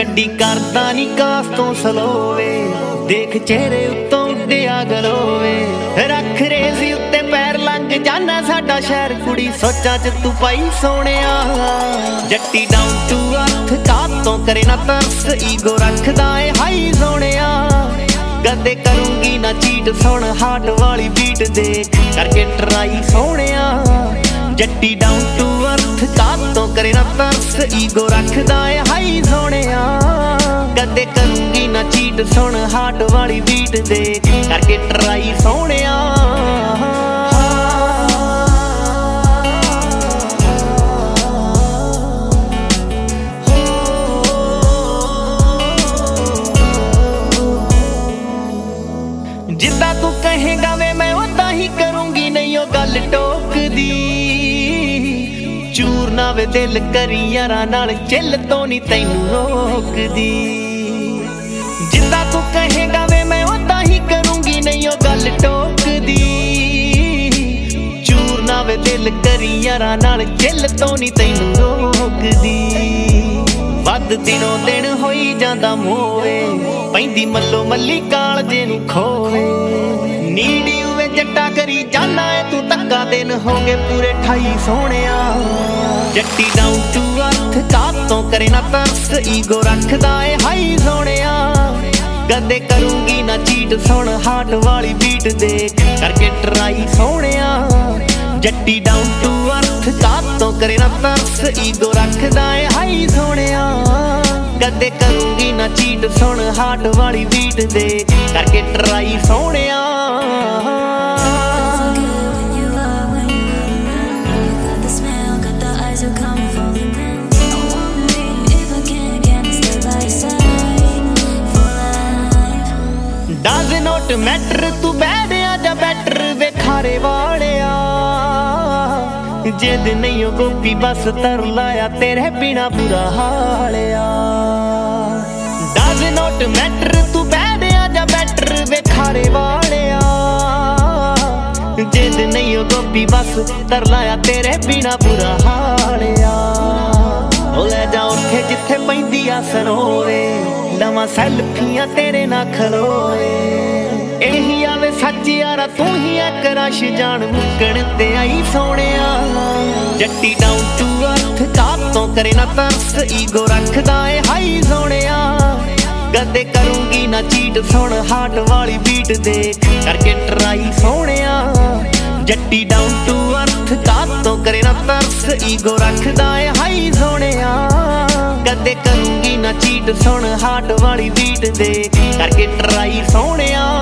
ਗੱਡੀ ਕਰਦਾ ਨੀ ਕਾਸ ਤੋਂ ਸਲੋਵੇ, ਦੇਖ ਚਿਹਰੇ ਉੱਤੋਂ ਉੱਡਿਆ ਗਲੋਵੇ। ਰੱਖ ਰੇਜ਼ੀ ਉੱਤੇ ਪੈਰ ਲੰਘ ਜਾਨਾ ਸਾਡਾ ਸ਼ਹਿਰ, ਕੁੜੀ ਸੋਚਾਂ ਚ ਤੂੰ ਪਾਈ ਸੋਹਣਿਆ। ਜੱਟੀ ਡਾਊਨ ਟੂ ਅਰਥ ਕਾਤੋਂ ਕਰੇ ਨਾ ਤਰਸ, ਈਗੋ ਰੱਖਦਾ ਏ ਹਾਈ ਸੋਹਣਿਆ। ਕਦੇ ਕਰੂੰਗੀ ਨਾ ਚੀਟ, ਸੁਣ ਹਾਰਟ ਵਾਲੀ ਬੀਟ ਦੇ ਕਰਕੇ ਟਰਾਈ ਸੋਹਣਿਆ। ਜੱਟੀ ਡਾਊਨ ਟੂ ਅਰਥ ਕਾਤੋਂ ਕਰੇ ਨਾ ਤਰਸ, ਈਗੋ ਰੱਖਦਾ ਏ ਹਾਈ ਸੋਹਣਿਆ। ਕਦੇ ਕਰੂੰਗੀ ਨਾ ਚੀਟ, ਸੁਣ ਹਾਰਟ ਵਾਲੀ ਬੀਟ ਦੇ ਕਰਕੇ ਟਰਾਈ ਸੋਹਣਿਆ। ਜਿੱਦਾਂ ਤੂੰ ਕਹੇਗਾ ਵੇ ਮੈਂ ਉਦਾਂ ਹੀ ਕਰੂੰਗੀ, ਨਹੀਂ ਉਹ ਗੱਲ ਟੋਕਦੀ। ਚੂਰ ਨਾ ਵੇ ਦਿਲ ਕਰੀ ਯਾਰਾਂ ਨਾਲ, ਚਿੱਲ ਤੋਂ ਨੀ ਤੈਨੂੰ ਰੋਕਦੀ। ਜਿੱਦਾਂ ਤੂੰ ਕਹੇਗਾ ਵੇ ਮੈਂ ਉਦਾਂ ਹੀ ਕਰੂੰਗੀ, ਨਹੀਂ ਉਹ ਗੱਲ ਟੋਕਦੀ। ਚੂਰ ਨਾ ਵੇ ਦਿਲ ਕਰੀ ਯਾਰਾਂ ਨਾਲ, ਚਿੱਲ ਤੋਂ ਨੀ ਤੈਨੂੰ ਰੋਕਦੀ। ਵੱਧ ਦਿਨੋਂ ਦਿਨ ਹੋਈ ਜਾਂਦਾ ਮੋਏ, ਪੈਂਦੀ ਮੱਲੋ ਮੱਲੀ ਕਾਲਜੇ ਨੂੰ ਖੋਵੇ। ਨੀੜੀ ਉਵੇਂ ਜੱਟਾ ਕਰੀ ਜਾਨਾ ਏ ਤੂੰ, ਧੱਕਾ ਦਿਨ ਹੋ ਗਏ ਪੂਰੇ 28 ਸੋਹਣਿਆ। ਜੱਟੀ ਡਾਊਨ ਟੂ ਅਰਥ ਕਾਤੋਂ ਕਰੇ ਨਾ ਤਰਸ, ਈਗੋ ਰੱਖਦਾ ਏ ਹਾਈ ਸੋਹਣਿਆ। ਕਦੇ ਕਰੂੰਗੀ ਨਾ ਚੀਟ, ਸੁਣ ਹਾਰਟ ਵਾਲੀ ਬੀਟ ਦੇ ਕਰਕੇ ਟਰਾਈ ਸੋਹਣਿਆ। ਜੱਟੀ ਡਾਊਨ ਟੂ ਅਰਥ ਕਾਤੋਂ ਕਰੇ ਨਾ ਤਰਸ, ਈਗੋ ਰੱਖਦਾ ਏ ਹਾਈ ਸੋਹਣਿਆ। ਕਦੇ ਕਰੂੰਗੀ ਨਾ ਚੀਟ, ਸੁਣ ਹਾਰਟ ਵਾਲੀ ਬੀਟ ਦੇ ਕਰਕੇ ਟਰਾਈ ਸੋਹਣਿਆ। ਡਜ਼ ਨੋਟ ਮੈਟਰ ਤੂੰ ਬੈਠਿਆ ਜਾਂ ਬੈਟਰ ਵੇਖਾਰੇ ਵਾਲਿਆ। ਜਿੱਦ ਨਹੀਂ ਉਹ ਗੋਪੀ ਬਸ ਤਰ ਲਾਇਆ, ਤੇਰੇ ਬਿਨਾ ਬੁਰਾ ਹਾਲਿਆ। ਡਜ਼ ਨੋਟ ਮੈਟਰ ਤੂੰ ਬੈਠਿਆ ਜਾਂ ਬੈਟਰ ਵੇਖਾਰੇ ਵਾਲਿਆ। ਜਿੱਦ ਨਹੀਂ ਉਹ ਗੋਪੀ ਬਸ ਤਰ ਲਾਇਆ, ਤੇਰੇ ਬਿਨਾ ਬੁਰਾ ਹਾਲਿਆ। ਉਹ ਲੈ ਜਾ ਉੱਥੇ ਜਿੱਥੇ ਪੈਂਦੀ ਆ ਸਰੋਵੇ, ਲਵਾਂ ਸੈਲਫੀਆਂ ਤੇਰੇ ਨਾਲ ਖਲੋਏ। ਇਹੀ ਆਵੇ ਸੱਚ ਯਾਰਾ ਤੂੰ ਹੀ ਆ ਕਰਸ਼, ਜਾਣ ਮੁੱਕਣ ਤੇ ਆਈ ਸੋਹਣਿਆ। ਜੱਟੀ ਡਾਊਨ ਟੂ ਅਰਥ ਕਾਤੋਂ ਕਰੇ ਨਾ ਤਰਸ, ਈਗੋ ਰੱਖਦਾ ਏ ਹਾਈ ਸੋਹਣਿਆ। ਕਦੇ ਕਰੂੰਗੀ ਨਾ ਚੀਟ, ਸੁਣ ਹਾਰਟ ਵਾਲੀ ਬੀਟ ਦੇ ਕਰਕੇ ਟਰਾਈ ਸੋਹਣਿਆ। ਜੱਟੀ ਡਾਊਨ ਟੂ ਅਰਥ ਕਾਤੋਂ ਕਰੇ ਨਾ ਤਰਸ, ਈਗੋ ਰੱਖਦਾ ਏ ਹਾਈ ਸੋਹਣਿਆ। ਕਦੇ ਕਰੂੰਗੀ ਨਾ ਚੀਟ, ਸੁਣ ਹਾਰਟ ਵਾਲੀ ਬੀਟ ਦੇ ਕਰਕੇ ਟਰਾਈ ਸੋਹਣਿਆ।